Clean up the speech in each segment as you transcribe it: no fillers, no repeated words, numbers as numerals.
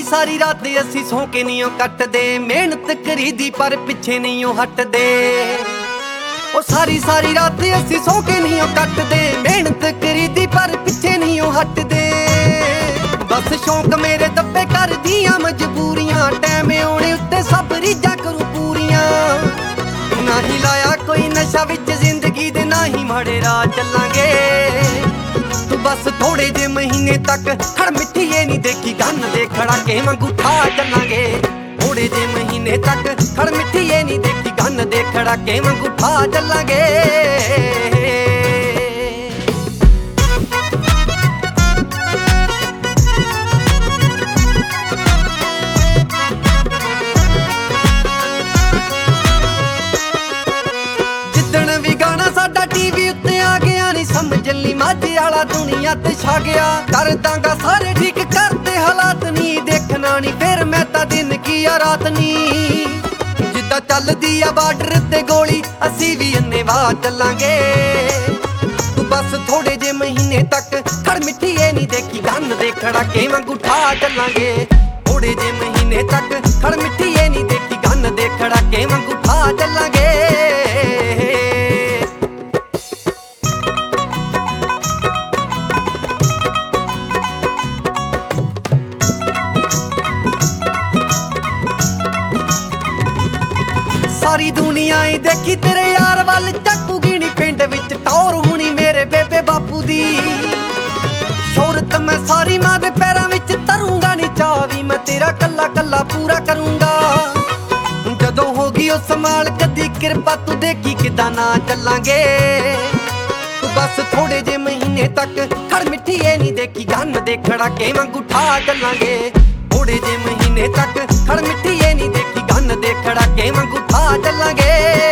ਸਾਰੀ ਰਾਤ ਅਸੀਂ ਸੌਂ ਕੇ ਨਹੀਂ ਕੱਟਦੇ, ਮਿਹਨਤ ਕਰੀਦੀ ਪਰ ਪਿੱਛੇ ਨਹੀਂ ਹਟਦੇ। ਉਹ ਸਾਰੀ ਰਾਤ ਅਸੀਂ ਸੌਂ ਕੇ ਨਹੀਂ ਕੱਟਦੇ, ਮਿਹਨਤ ਕਰੀਦੀ ਪਰ ਪਿੱਛੇ ਨਹੀਂ ਹਟਦੇ। ਬਸ ਸ਼ੌਂਕ ਮੇਰੇ ਦੱਬੇ ਕਰਦੀਆਂ ਮਜਬੂਰੀਆਂ, ਟਾਈਮ ਆਉਣੇ ਉੱਤੇ ਸਭ ਰੀਝਾਂ ਕਰੂ ਪੂਰੀਆਂ। ਨਾ ਹੀ ਲਾਇਆ ਕੋਈ ਨਸ਼ਾ ਵਿੱਚ ਜ਼ਿੰਦਗੀ ਦੇ, ਨਾ ਹੀ ਮਾੜੇ ਰਾਹ ਚੱਲਾਂਗੇ। ਤੂੰ ਬਸ ਥੋੜੇ ਜੇ ਮਹੀਨੇ ਤੱਕ ਖੜ ਮਿੱਠੀਏ ਨਹੀਂ ਦੇਖੀ, ਗੰਨ ਦੇ ਖੜਾਕੇ ਵਾਂਗੂ ਠਾ ਚੱਲਾਂਗੇ। ਥੋੜੇ ਜੇ ਮਹੀਨੇ ਤੱਕ ਖੜ ਮਿੱਠੀਏ ਨਹੀਂ ਦੇਖੀ, ਗੰਨ ਦੇ ਖੜਾਕੇ ਵਾਂਗੂ ਠਾ ਚੱਲਾਂਗੇ। ਜਿੱਦਣ ਵੀ ਗਾਣਾ ਸਾਡਾ ਟੀਵੀ ਉੱਤੇ ਆ ਗਿਆ, ਨਹੀਂ ਸਮਝ ਲਈ ਮਾਝੇ ਵਾਲਾ ਦੁਨੀਆ ਤੇ ਛਾ ਗਿਆ। ਕਰ ਦਾਂਗਾ ਸਾਰੇ ਠੀਕ ਕਰਦੇ ਹਾਲਾਤ, ਨਹੀਂ ਦੇਖਣਾ ਨਹੀਂ ਫਿਰ ਮੈਂ ਤਾਂ ਦਿਨ ਕੀ ਆ ਰਾਤ ਨੀ। ਜਿੱਦਾਂ ਚੱਲਦੀ ਆ ਬਾਰਡਰ ਤੇ ਗੋਲੀ, ਅਸੀਂ ਵੀ ਅੰਨੇਵਾਹ ਚੱਲਾਂਗੇ। ਤੂੰ ਬਸ ਥੋੜੇ ਜੇ ਮਹੀਨੇ ਤੱਕ ਖੜ ਮਿੱਠੀਏ ਨਹੀਂ ਦੇਖੀ, ਗੰਨ ਦੇ ਖੜਾਕੇ ਵਾਂਗੂ ਠਾ ਚੱਲਾਂਗੇ। ਥੋੜੇ ਜੇ ਮਹੀਨੇ ਤੱਕ ਖੜ ਮਿੱਠੀਏ ਨਹੀਂ ਦੇਖੀ, ਗੰਨ ਦੇ ਖੜਾਕੇ ਵਾਂਗੂ ਠਾ ਚੱਲਾਂਗੇ। ਸਾਰੀ ਦੁਨੀਆ ਈ ਦੇਖੀ ਤੇਰੇ ਯਾਰ ਵੱਲ ਚੱਕੂਗੀ ਨੀ, ਪਿੰਡ ਵਿੱਚ ਟੌਰ ਹੋਣੀ ਮੇਰੇ ਬੇਬੇ ਬਾਪੂ ਦੀ। ਸ਼ੋਹਰਤ ਮੈਂ ਸਾਰੀ ਮਾਂ ਦੇ ਪੈਰਾਂ ਵਿੱਚ ਤਰੂੰਗਾ, ਨੀ ਚਾਅ ਵੀ ਮੈਂ ਤੇਰਾ ਕੱਲਾ ਕੱਲਾ ਪੂਰਾ ਕਰੂੰਗਾ। ਜਦੋਂ ਹੋਗੀ ਉਹ ਸੰਭਾਲ ਕਦੀ ਕਿਰਪਾ, ਤੂੰ ਦੇਖੀ ਕਿਦਾਂ ਨਾ ਚੱਲਾਂਗੇ। ਤੂੰ ਬਸ ਥੋੜੇ ਜੇ ਮਹੀਨੇ ਤੱਕ ਖੜ ਮਿੱਠੀਏ ਨੀ ਦੇਖੀ, ਗੰਨ ਦੇ ਖੜਾਕੇ ਵਾਂਗੂ ਠਾ ਚੱਲਾਂਗੇ। ਥੋੜੇ ਜੇ ਮਹੀਨੇ ਤੱਕ ਖੜ ਮਿੱਠੀਏ ਨੀ ਦੇਖੀ, ਗੰਨ ਦੇ ਖੜਾਕੇ ਵਾਂਗੂ ਠਾ ਚੱਲਾਂਗੇ।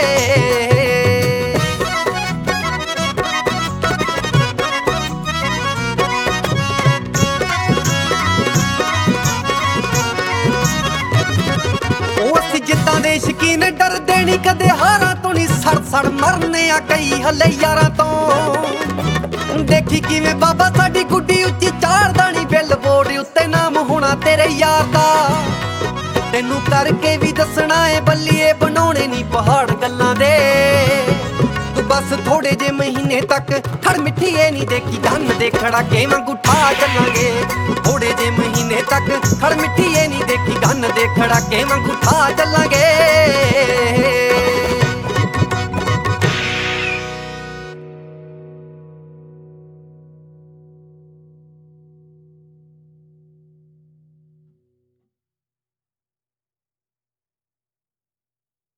ਉਹ ਅਸੀਂ ਜਿੱਦਾਂ ਦੇ ਸ਼ਕੀਨ ਡਰਦੇ ਨੀ ਕਦੇ ਹਾਰਾਂ ਤੋਂ, ਨੀ ਸੜ ਮਰਨੇ ਆ ਕਈ ਹੱਲੇ ਯਾਰਾਂ ਤੋਂ। ਦੇਖੀ ਕਿਵੇਂ ਬਾਬਾ ਸਾਡੀ ਗੁੱਡੀ ਉੱਚੀ ਚਾੜਦਾ, ਨੀ ਬਿਲਬੋਰਡ ਉੱਤੇ ਨਾਮ ਹੋਣਾ ਤੇਰੇ ਯਾਰ ਦਾ। ਤੈਨੂੰ ਕਰਕੇ ਵੀ ਦੱਸਣਾ ਏ ਬੱਲੀਏ, ਬਣਾਉਣੇ ਨੀ ਪਹਾੜ ਗੱਲਾਂ ਦੇ। ਤੂੰ ਬਸ ਥੋੜੇ ਜੇ ਮਹੀਨੇ ਤੱਕ ਖੜ ਮਿੱਠੀਏ ਨੀ ਦੇਖੀ, ਗੰਨ ਦੇ ਖੜਾਕੇ ਵਾਂਗੂ ਠਾ ਚੱਲਾਂਗੇ। ਥੋੜੇ ਜੇ ਮਹੀਨੇ ਤੱਕ ਖੜ ਮਿੱਠੀਏ ਨੀ ਦੇਖੀ, ਗੰਨ ਦੇ ਖੜਾਕੇ ਵਾਂਗੂ ਠਾ ਚੱਲਾਂਗੇ।